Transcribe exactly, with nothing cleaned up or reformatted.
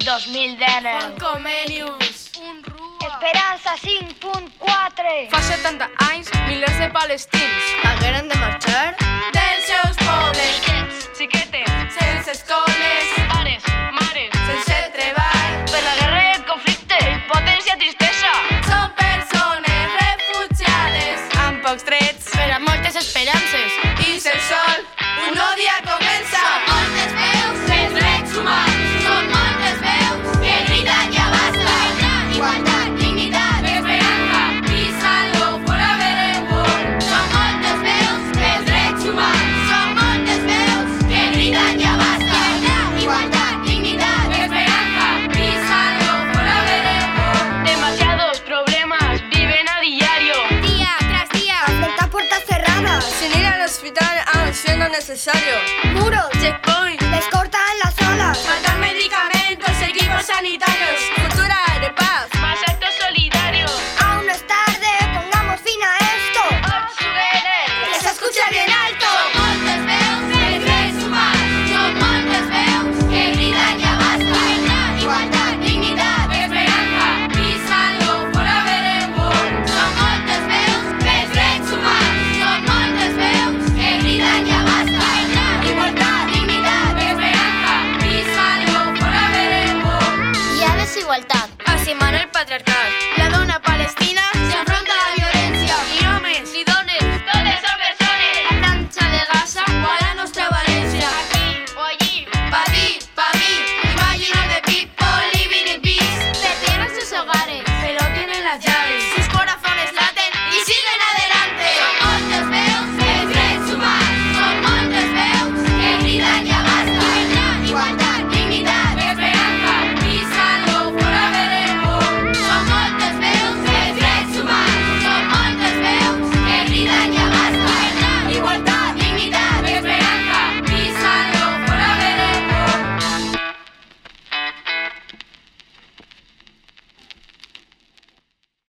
dos mil deu. Comenius. Esperança cinc punt quatre. Fa setanta anys, milers de palestins hagueren de marxar dels seus pobles, Xiquets, xiquetes, sense escoles, pares, mares, sense treball. per la guerra i el conflicte, impotència, tristesa. Són persones refugiades amb pocs drets per a moltes esperances. i el sol. Un nou dia comença. Moltes veus pels drets humans. Són moltes veus que griten ja basta. Igualtat, dignitat, Esperanza, peace and love forever and world. són moltes veus pels drets humans. Són moltes veus que griten ja basta. Igualtat, dignitat, Esperanza, peace and love forever and world. Demasiados problemas viven a diario. Día tras día, Frente a puertas cerradas, Sin ir al hospital aún siendo necesario. muros, Checkpoint, les cortan las alas. faltan medicamentos, equipos sanitarios, cultura de paz. Más actos solidarios. Aún no es tarde, pongamos fin a esto. Tots together. Que se escuche bien alto. són moltes veus pels drets humans. Són moltes veus que griten ja basta. Igualtat, dignitat, Esperanza, peace and love forever and world. són moltes veus pels drets humans. Són moltes veus que griten ja basta. Igualtat, dignitat, Esperanza, peace and love forever and world. hi ha desigualtat. Asimana el patriarcat.